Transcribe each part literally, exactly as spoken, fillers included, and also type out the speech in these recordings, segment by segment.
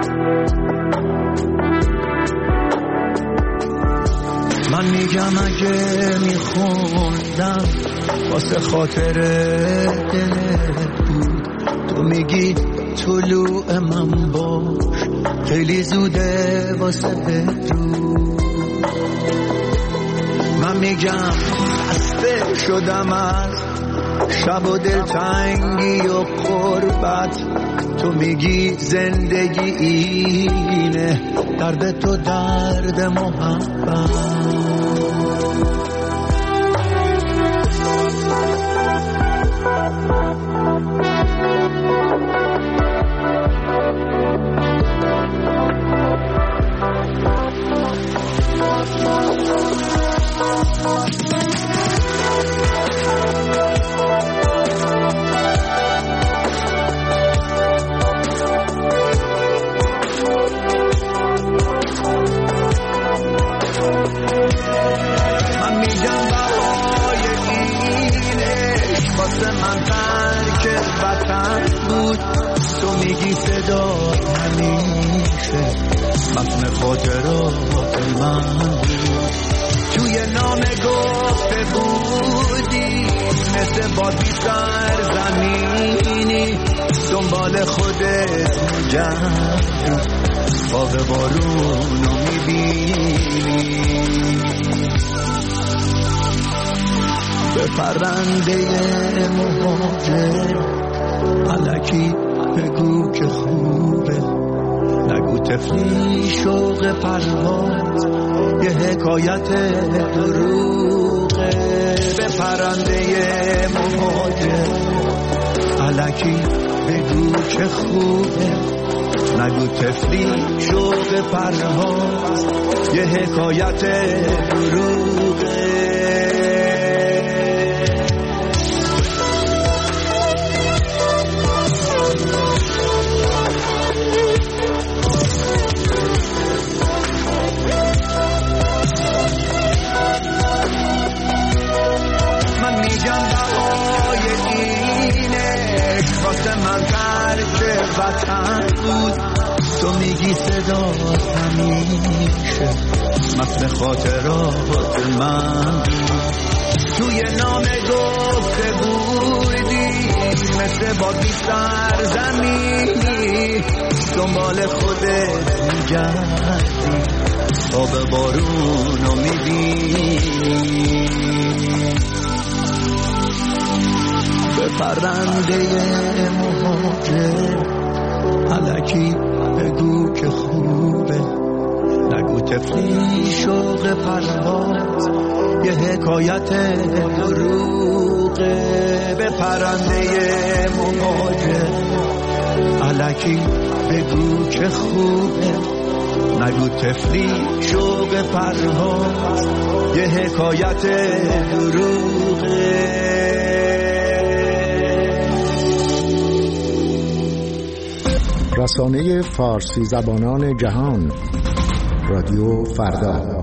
من میگم اگه میخوندم واسه خاطر دلت بود، تو میگی طلوع من باش خیلی زوده واسه بدرود. من میگم خسته شدم از شب و دلتنگی و قربت، تو میگی زندگی اینه درد تو درد محبت. من ترک وطن بود، تو میگی صدا همیشه متن خاطرات من بود. توی نامه گفته بودی مثل بادی سرزمینی دنبال خودت می‌گردی، خواب بارونو میبینی. به پرنده مهاجر الکی بگو که خوبه، نگو تفلی شوق پرواز یه حکایت دروغه. به پرنده مهاجر الکی بگو که خوبه، نگو تفلی شوق پرواز یه حکایت دروغه. من ترک وطن بود، تو میگی صدا همیشه متن خاطرات من بود. توی نامه گفته بودی مثل بادی سرزمینی دنبال خودت میگردی، خواب بارونو میبینی. به پرنده مهاجر الکی بگو که خوبه، نگو تفلی شوق پرواز یه حکایت دروغه. به پرنده مهاجر الکی بگو که خوبه، نگو تفلی شوق پرواز یه حکایت دروغه. رسانه فارسی زبانان جهان، رادیو فردا.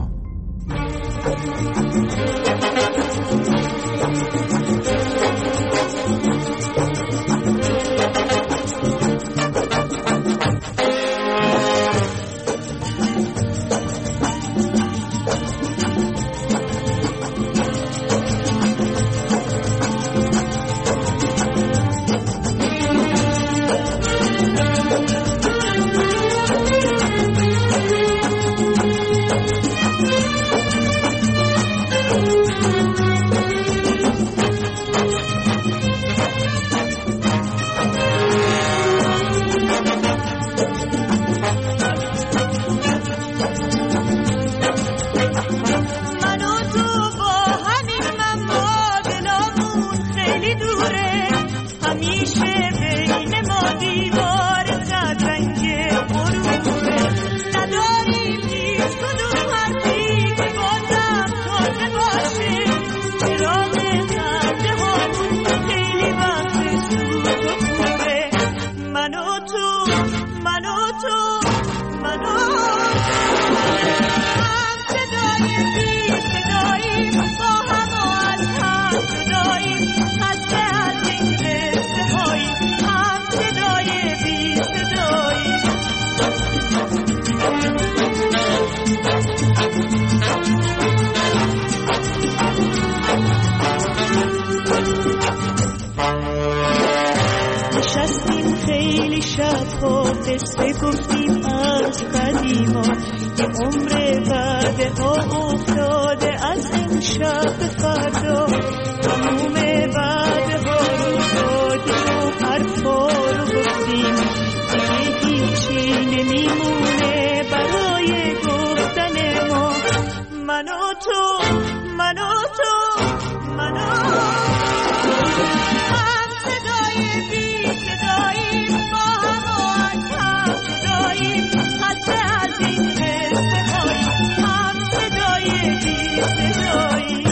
از قدیما یه عمر بعد ها افتاده از این شب به فردا تموم بعد ها رو دادیم و حرفا رو گفتیم دیگه هیچی نمیمونه برای گفتن ما من و تو من و تو من و هم صدای بی صداییم با هم و از هم صداییم خسته از این قصه هاییم هم صدای بی صداییم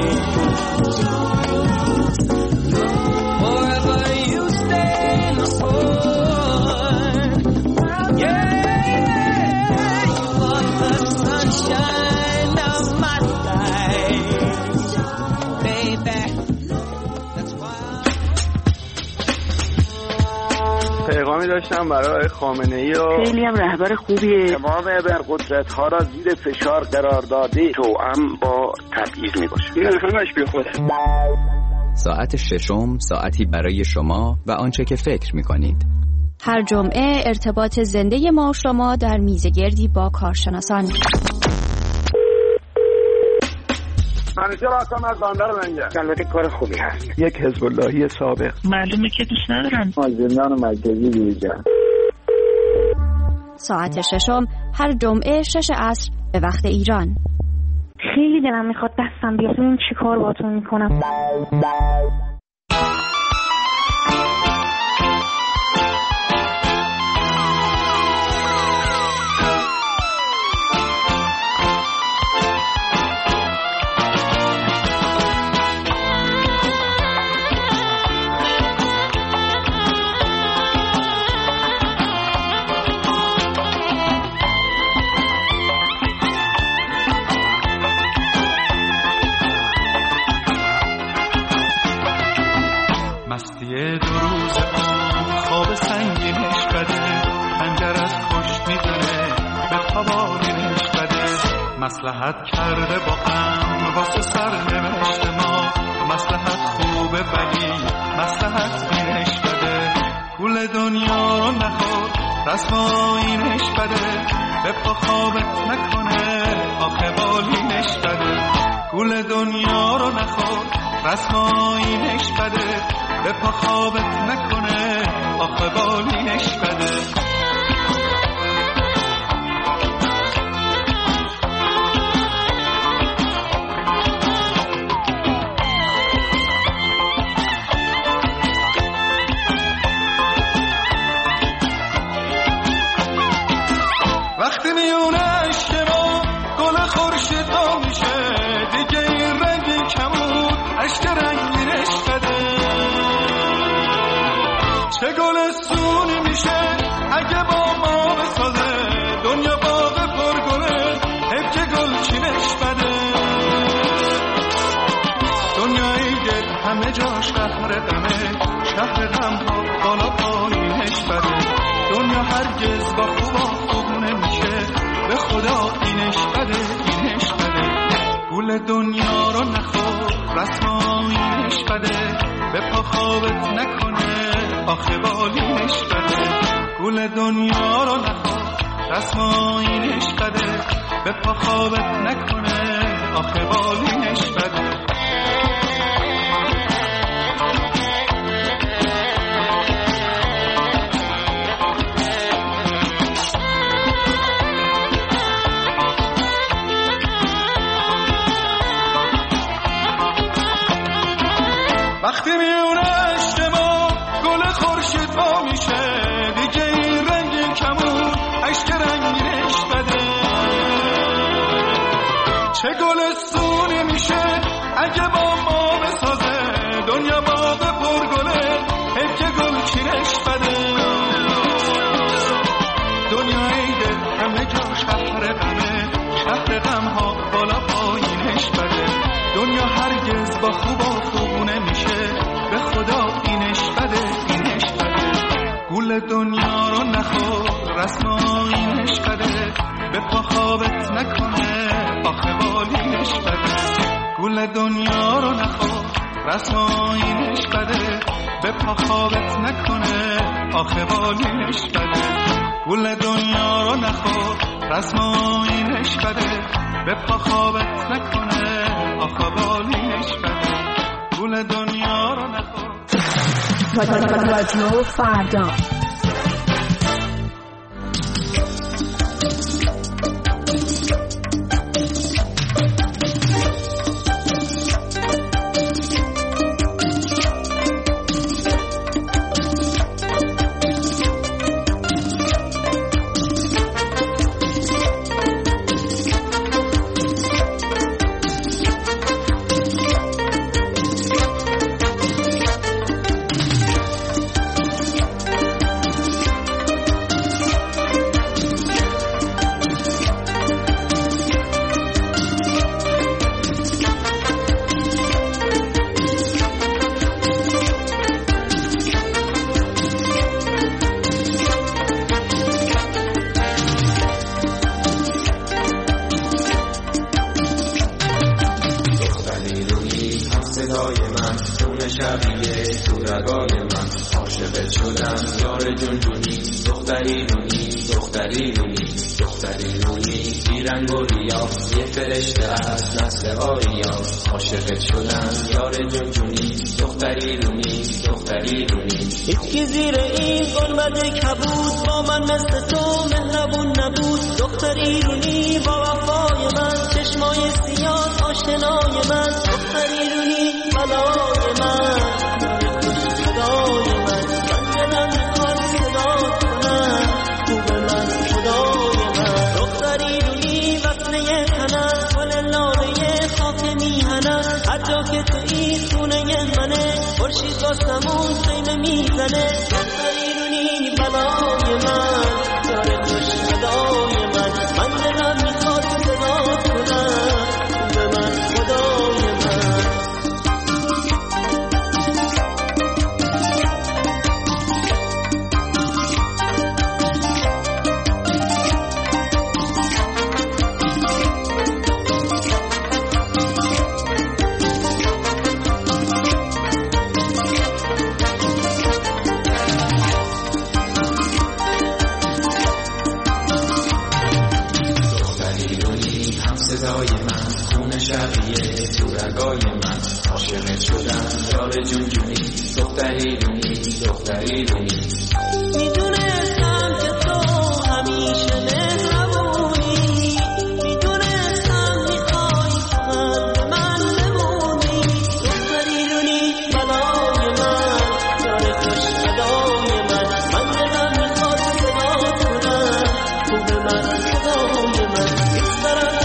Forever you stay in my soul. داشتم برای خامنه‌ای و خیلی هم رهبر خوبیه. تمام ابرقدرت‌ها را زیر فشار قرار داده، توأم با تبعیض میباشه. این همش بی خوده. ساعت ششم، ساعتی برای شما و آنچه که فکر می‌کنید. هر جمعه ارتباط زنده ما و شما در میزگردی با کارشناسان. منیجر هستم از بندر منجر. البته کار خوبی هست. یک حزب اللهی سابق. معلومه که دوست ندارن. ما زندان مرکزی دیجا. ساعت ششم هر جمعه شش عصر به وقت ایران. خیلی دلم میخواد دستم بیاد ببینم چی کار باهاتون میکنم. مصلحت کرده با هم واسه سر نوشت ما، مصلحت خوبه ولی مصلحت اینش بده، گول دنیا رو نخور رسما اینش بده، به پا خوابت نکنه آخه بالینش بده، گول دنیا رو نخور رسما اینش بده، به پا خوابت نکنه آخه بالینش بده. وقتی میونه عشق ما گل خورشید ها میشه، دیگه این رنگی کمون عشق رنگینش بده، چه گل سونی میشه اگه با ما بسازه، دنیا باغ پرگله حیف که گل چینش بده، دنیای دل همه جاش قهر غمه، شهر غم ها بالا پایینش بده، دنیا هرگز با خوبا به خدا اینش بده اینش بده، گول دنیا رو نخور رسما اینش بده، به پا خوابت نکنه آخه بالینش بده، گول دنیا رو نخور رسما اینش بده، به پا خوابت نکنه آخه بالینش بده. وقتی میونه عشق ما گل خورشید ها میشه، دیگه این رنگی کمون عشق رنگینش بده، چه گل سونی میشه اگه با ما بسازه، دنیا باغ پرگله حیف که گل چینش بده، دنیای دل همه جا شهر غمه، شهر غم ها بالا پایینش بده، دنیا هرگز با خوبا خوبونه میشه، به خدا اینش بده اینش بده، گول دنیا رو نخور رسما اینش بده، به پا خوابت نکنه آخه بالینش بده، گول دنیا رو نخور رسما اینش بده، به پا خوابت نکنه آخه بالینش بده، گول دنیا رو نخور رسما اینش بده، به پا خوابت نکنه آخه بالینش بده، گول دنیا رو نخور. رادیو فردا. شبیه تو رگای من، عاشقت شدم یار جونجونی، دختری رونی دختری رونی دختری رونی، بیرنگ و ریا یه فرشته از نسل آریا، عاشقت شدم یار جونجونی، دختری رونی دختری رونی. هیچی زیر این گنبد کبود با من مثل تو مهربون نبود، دختری رونی با وفای من، چشمای سیاه آشنای من، دختری رونی بلای من، صدای من، من دلم میخواد صدا کنم، خوب من خدای من، دختری رونی وصله تنم، گل لاله خاک میهنم، هر جا که توی خونه منه، خورشید با سمون خیمه میزنه، دختری رونی بلای من، یار خوش صدای من، من دلم میخواد صدا کنم، خوب من خدای من. صدای من، خون شبیه تو رگای من، عاشقت شدم یار جونجونی، دختری رونی دختری رونی. میدونستم که تو همیشه مهربونی، میدونستم میخوای من به من بمونی، دختری رونی بلای من، یار خوش صدای من، من دلم میخواد صدا کنم، خوب من خدای من، دوست دارم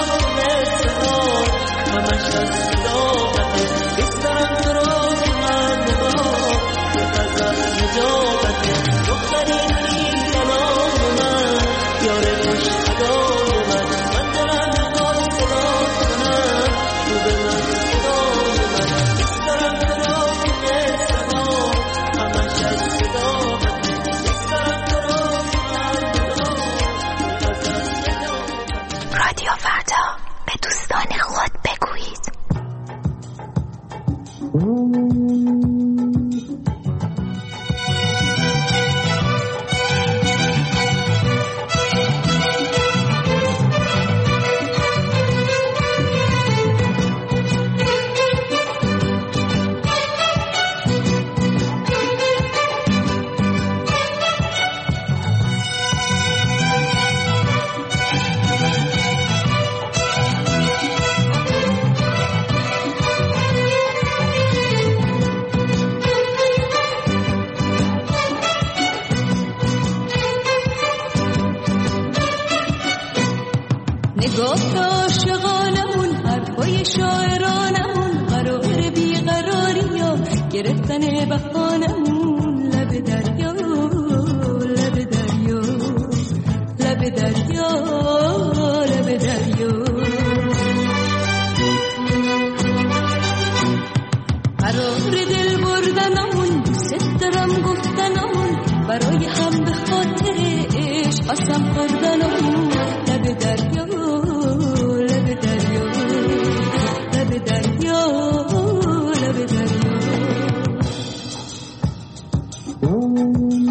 همش از صداقته، دوست دارم تو رو که من نگاه یه غزل نجابته، دختری رونی بلای من، یار خوش صدای من، من دلم میخواد صدا کنم، خوب من صدای من، دوست دارم تو رو که صدا همش از صداقته، دوست دارم تو رو که من نگاه یه غزل نجابته. رادیو فردا، به دوستان خود بگویید. گفت عاشقانمون، حرفای شاعرانمون، قرار بیقراری ها گرفتن بهانمون، لب دریا لب دریا لب دریا لب دریا، قرار دل بردنمون، دوست دارم گفتنمون، برای هم به خاطر عشق قسم خوردنمون، لب دریا لب دریا لب دریا لب دریا.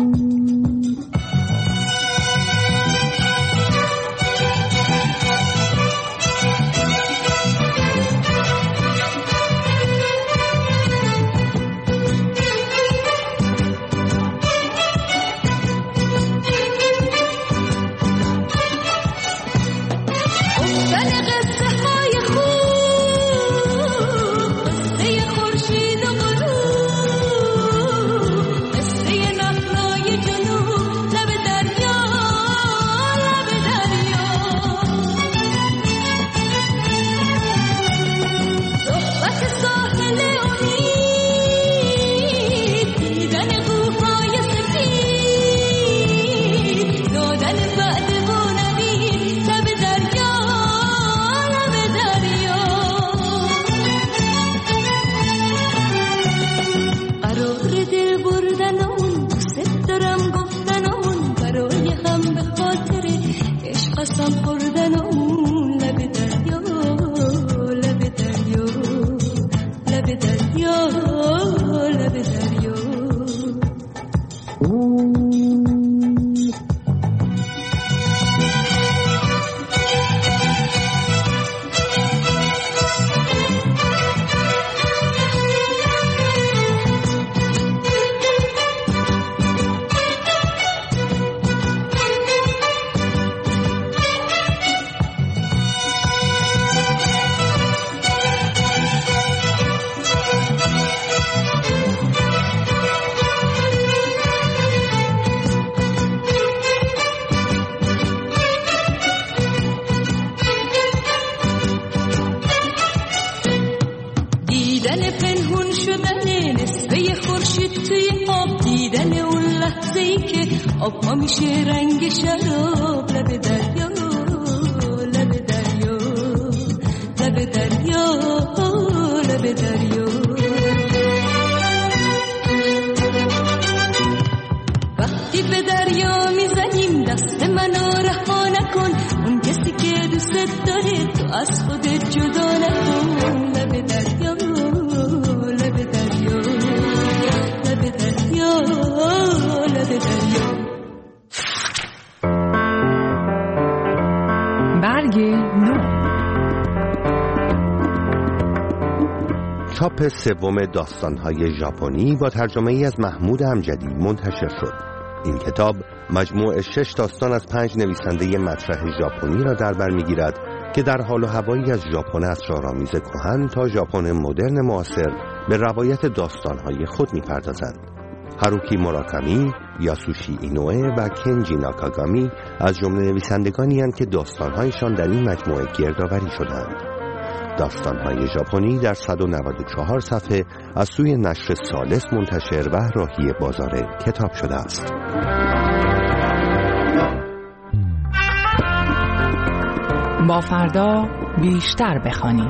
آب ها میشه رنگ شراب، لب دریا لب دریا لب دریا لب دریا. وقتی به دریا میزنیم دست منو رها نکن، اون کسی که دوست داره تو از خودت جدا نکن. لب دریا لب دریا لب دریا لب دریا. برگ نو. چاپ سوم داستان‌های ژاپنی با ترجمه ای از محمود امجدی منتشر شد. این کتاب مجموع شش داستان از پنج نویسنده مطرح ژاپنی را در بر می‌گیرد که در حال و هوایی از ژاپن اسرارآمیز کهن تا ژاپن مدرن معاصر به روایت داستان‌های خود می‌پردازند. هاروکی موراکامی، یاسوشی اینوئه و کنجی ناکاگامی از جمله نویسندگانی هستند که داستان‌هایشان در این مجموعه گردآوری شدند. داستان‌های ژاپنی در صد و نود و چهار صفحه از سوی نشر ثالث منتشر و راهی بازار کتاب شده است. با فردا بیشتر بخوانیم.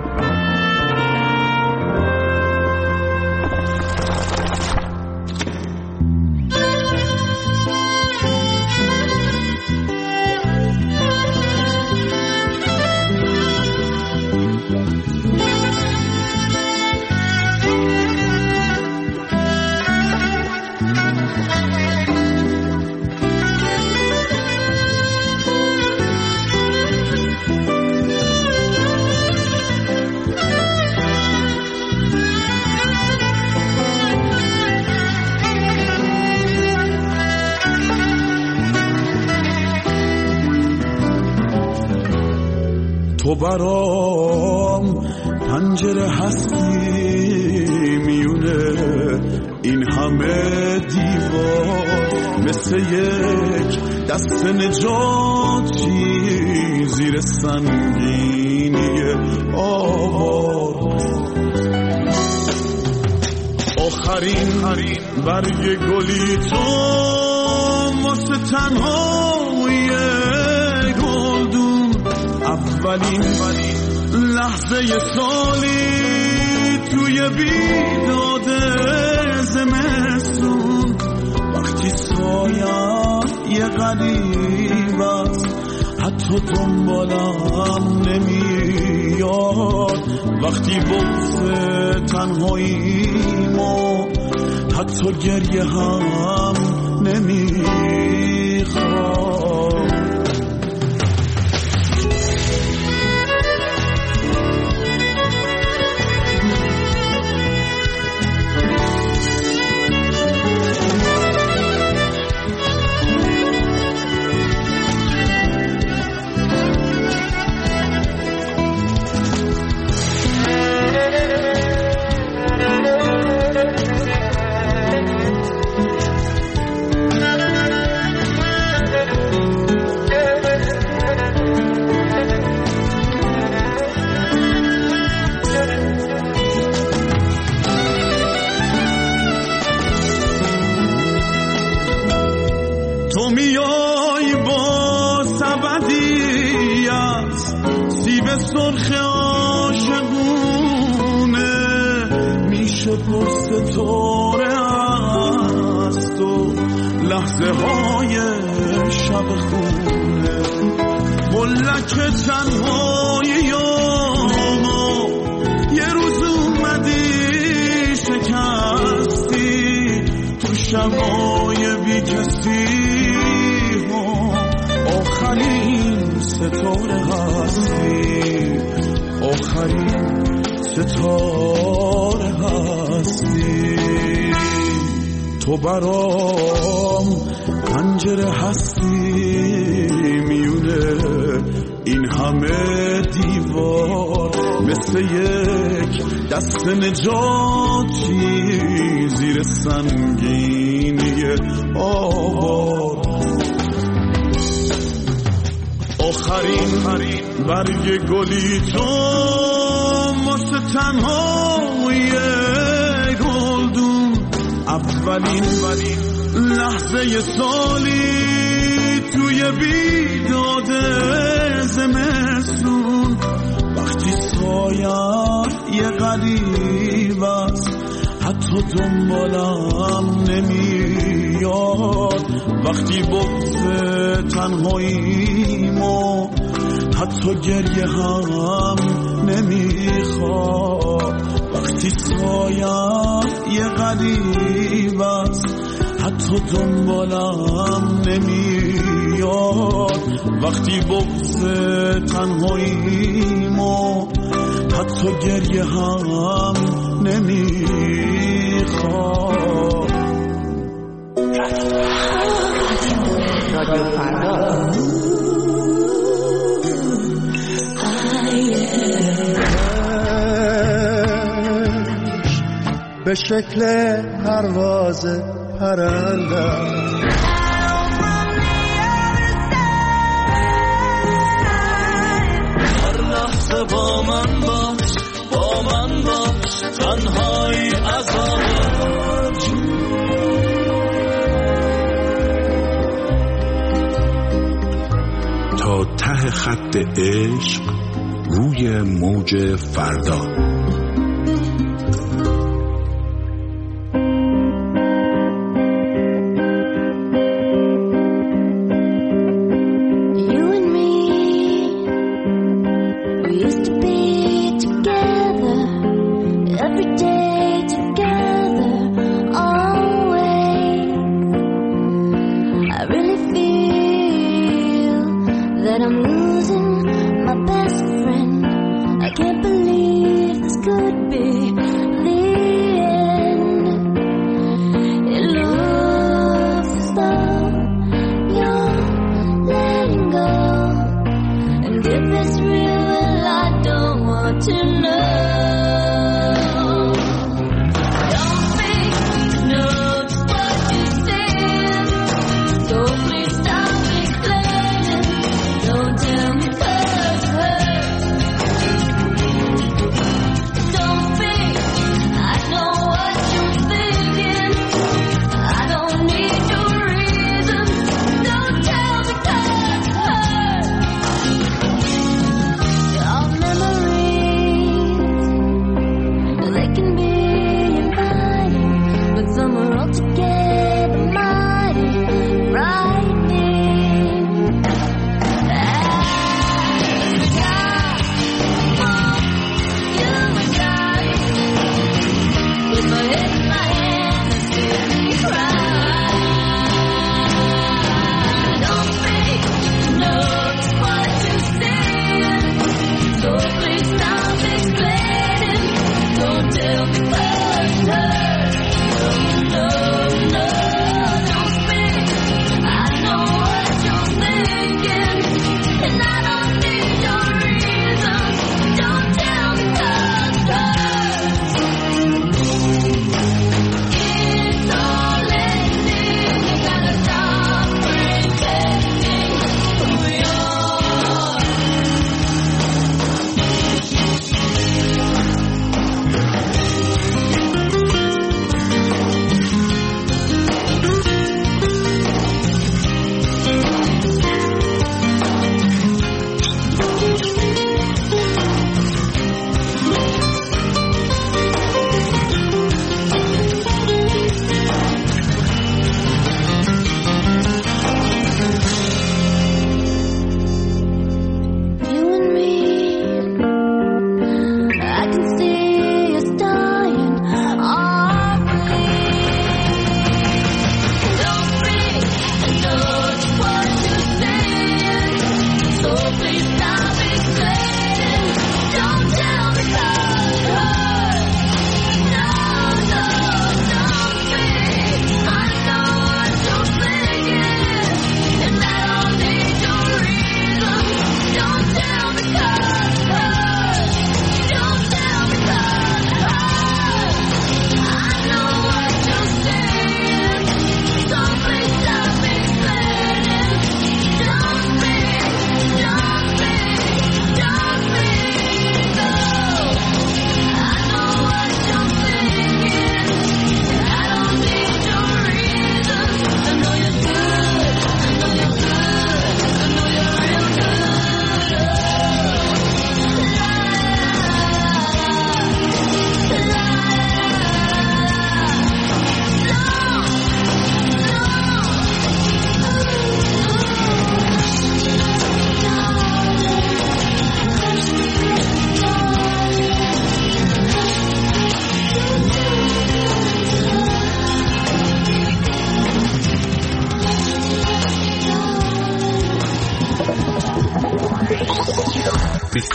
تو برام پنجره هستی میونه این همه دیوار، مثل یک دست نجاتی زیر سنگینی آوار. آخرین برگ گلی تو واسه تنهایی گلدون، اولین لحظه سالی توی بیداد زمستون، وقتی سایه یه غریب است حتی دنبالم نمیاد، وقتی بغض تنهاییمو حتی گریه هم نمیخواد. تو میای با سبدیت سیب سرخ عاشقونه، میشه پر ستاره است و لحظه های شب خونه، ملک تنهایی ما یه روز اومدی شکستی تو شبای بی کسی، آخرین ستاره هستی، آخرین ستاره هستی. تو برام پنجره هستی میونه این همه دیوار، مثل یک دست نجاتی زیر سنگینی آوار. آخرین برگ گلی تو واسه تنهایی گلدون، اولین لحظه سالی توی بیداد زمستون، وقتی سایه یه غریب است حتی دنبالم نمیاد، وقتی بغض تنهاییم و حتی گریه هم نمیخواد، وقتی سایه یه غریب است حتی دنبالم نمیاد، وقتی بغض تنهاییم و حتی گریه هم نمیخواد. رادیو فردا به شکل پرواز پرنده هر لحظه با من باش، با من باش، تنهایی عذاب تا ته خط عشق روی موج فردا.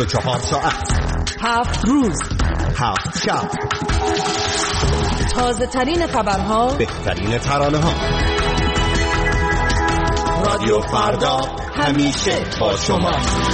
چهار ساعت، هفت روز، هفت شب، تازه ترین خبرها، بهترین ترانه ها. رادیو فردا همیشه با شما.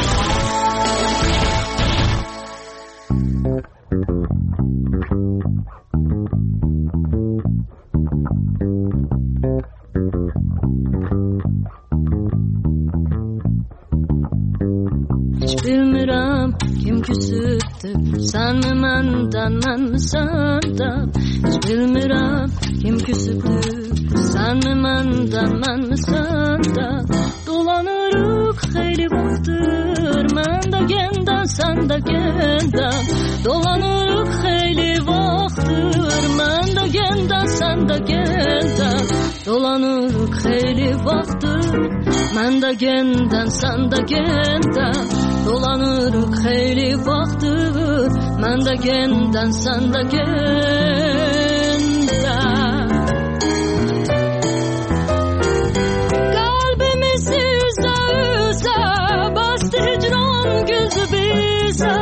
Bilmirəm kim küsübdür, sən mi məndən, mən mi səndən? Heç bilmirəm kim küsübdür, sən mi məndən, mən mi səndən? Dolanırıq xeyli vaxtdır, mən də gəndən, sən də gəndən. Dolanırıq xeyli vaxtdır, mən də gəndən, sən də gəndən. Dolanırıq xeyli vaxtdır, mən də gəndən, sən də gəndən. Dolanırıq xeyli vaxtdır, mən də gəndən, sən də gəndən. Qəlbimiz üzə üzə bastı hicran gözü bizə.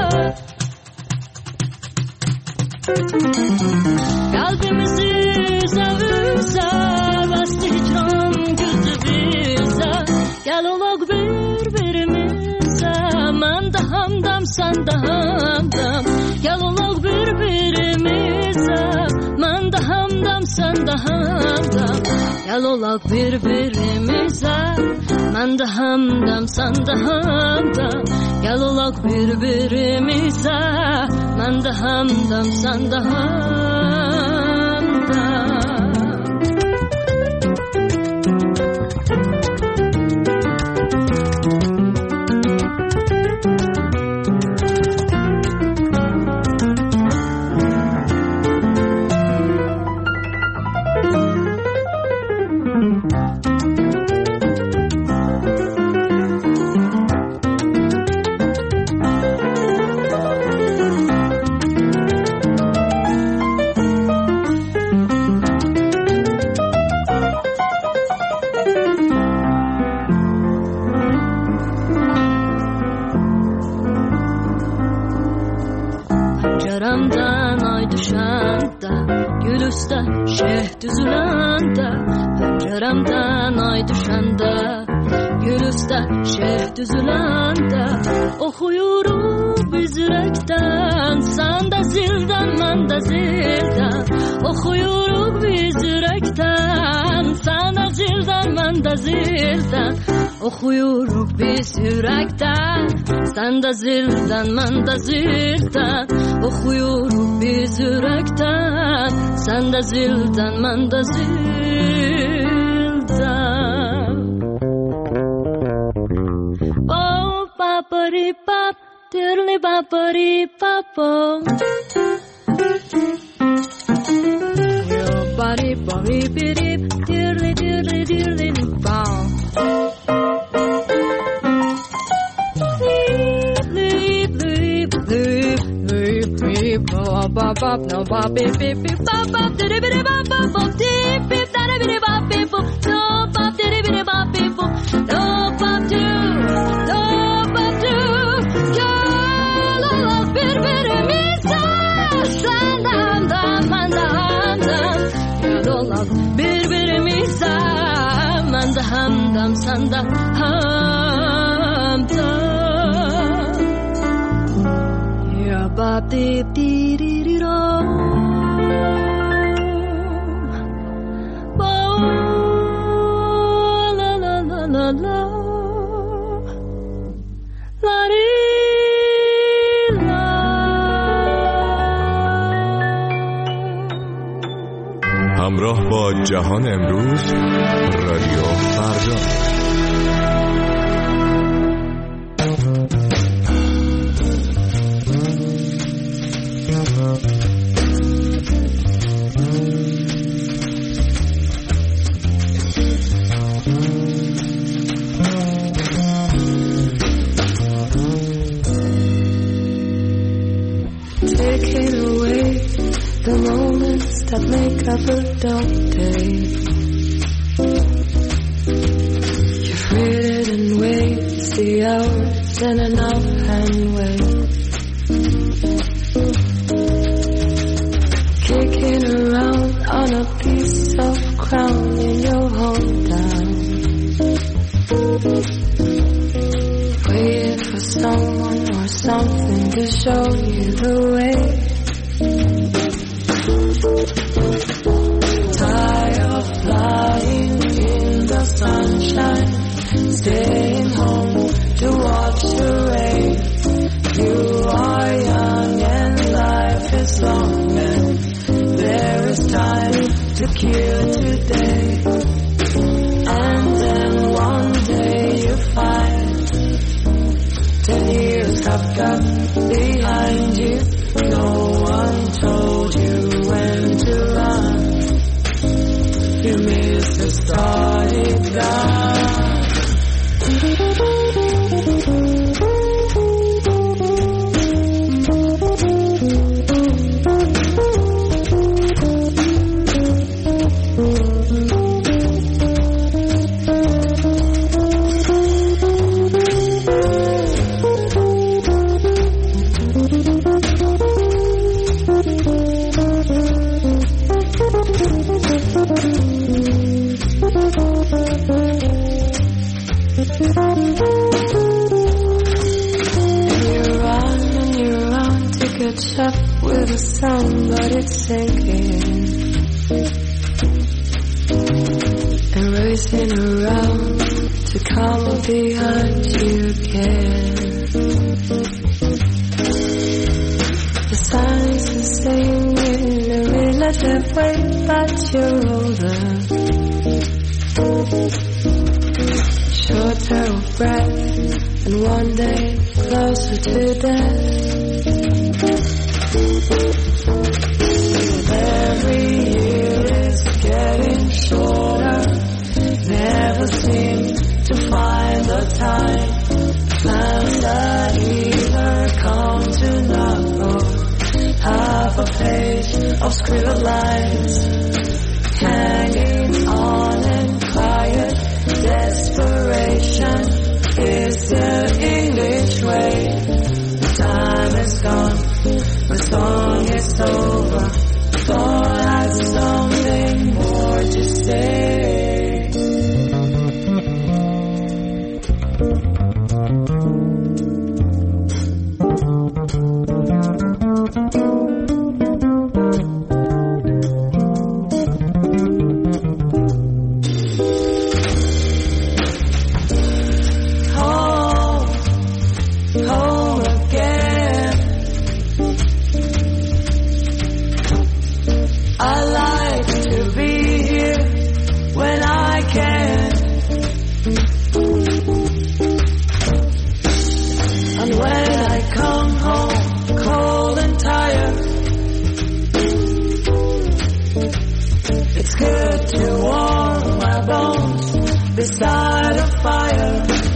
Qəlbimiz üzə üzə bastı hicran gözü bizə. Gəl olaq bir-birimizə, mən də hamdam, sən də hamdam. Gəl olaq bir-birimizə, mən də hamdam, sən də hamdam. Gəl olaq bir-birimizə, mən də hamdam, sən də hamdam. Gəl olaq bir-birimizə, mən də hamdam, sən də hamdam. Pəncərəmdən ay düşəndə, gül üstə şeh düzüləndə. Pəncərəmdən ay düşəndə, gül üstə şeh düzüləndə. Oxuyuruq biz ürəkdən, sən də zildən, mən də zildən. Oxuyuruq biz ürəkdən, sən də zildən, mən də zildən. Oxuyuruq biz ürəkdən, sən də zildən, mən də zildən. Oxuyuruq biz ürəkdən, sən də zildən, mən də zildən. Oh, ba-ba-di-bap, diddly-bap-ba-di-bap-oh. Yo-ba-di-ba-di-bi-dip, diddly-diddly-diddly-bap. Bop bop no bop beep beep beep bop bop diddy biddy bop bop bop deep beep daddy biddy bop beep boop no bop diddy biddy bop beep boop no bop do no bop do girl I love bir birimize sen dam dam man dam dam girl I love bir birimize man da ham dam sen da ham dam ya bop deep dee dee همراه با جهان امروز، رادیو فردا. Taking away the moments that make up a dark day. You've written and waits the hours in an offhand way. show you the way. Tired of flying in the sunshine, staying home to watch the rain. You are young and life is long, and there is time to kill today. And then one day you find ten years have gone behind you. No one told you when to run. You missed the starting gun. Up with a sound, but it's sinking and racing around to come up behind you again. The signs are saying in a relative way that you're older, shorter of breath, and one day closer to death. Every year is getting shorter. Never seem to find the time. Plans that either come to knock or half a page of scribbled lines, hanging on in quiet desperation is the English way. The time is gone. The song is over. God has something more to say. Home, home again. I like to be here when I can, and when I come home cold and tired, it's good to warm my bones beside a fire.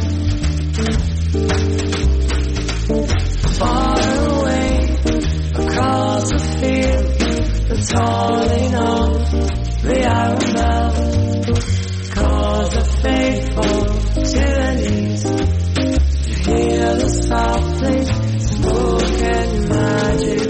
Far away across the field, calling on the iron bell, cause the faithful to their knees to hear the softly spoken magic.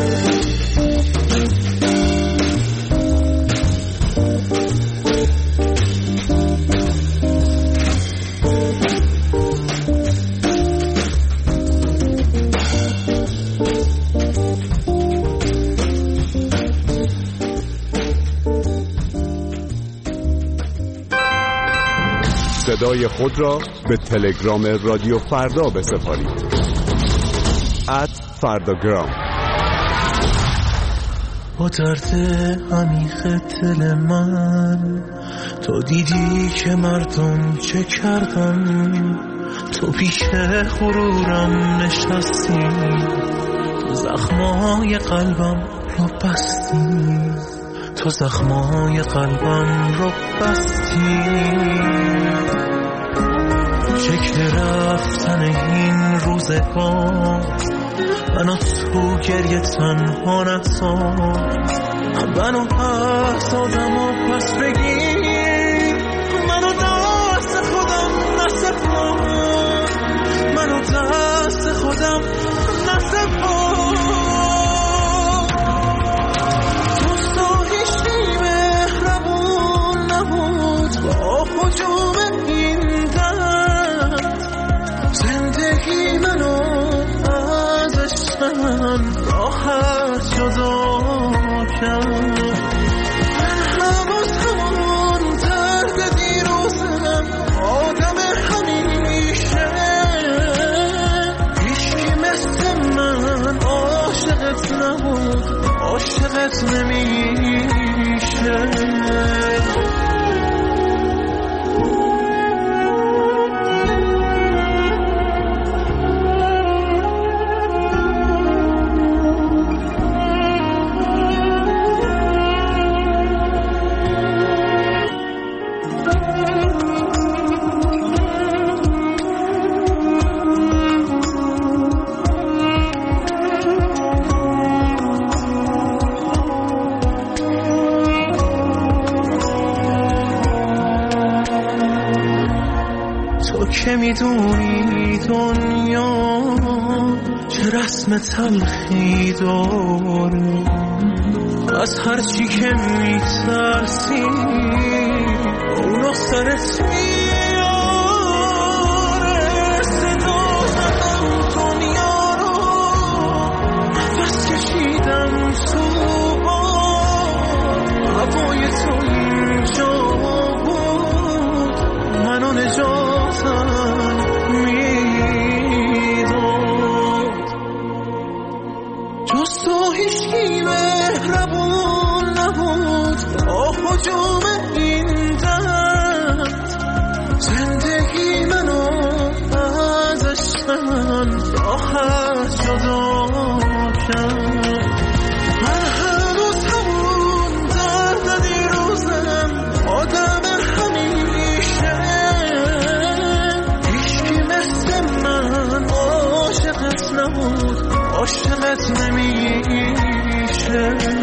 صدای خود را به تلگرام رادیو فردا بسپارید. ات فرداگرام. با درد عمیق دل من تو دیدی که مردم چه کردن، تو پیش غرورم نشستی، تو زخمای قلبم رو بستی، تو زخمای قلبم رو بستی. شکل رفتن این روزگار منو تو گریه تنها نذار، منو پس آدم و پس بگیر، منو دست خودم نسپار، منو دست خودم نسپار. تو هیچی مهربون نبود با حجوم این درد، زندگی منو ازش من راحت جدا کرد. من هنوز همون درد دیروزم، آدم همیشه. هیچکی مثل من عاشقت نبود، عاشقت نمیشه. که میدونی دنیا چه رسم تلخی داره، از هرچی که میترسی اونو سرت میاره. صدا زدم دنیا رو، نفس کشیدم تو باد، هوای تو اینجا بود، منو نجاتم میداد. جز تو هیچکی مهربون نبود با حجوم این درد. زندگی منو ازش من راحت جدا کرد. من هنوز همون درد دیروزم، آدم همیشه. هیچکی مثل من عاشقت نبود، عاشقت نمیشه.